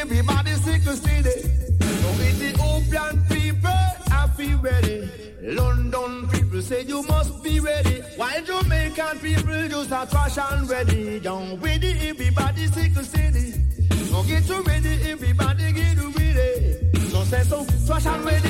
everybody sick to see it. So Ethiopian people, I feel ready. London people say you must be ready. While Jamaican people just a trash and ready. Young with it, everybody sick to see it. So get you ready, everybody get ready. So say so trash and ready.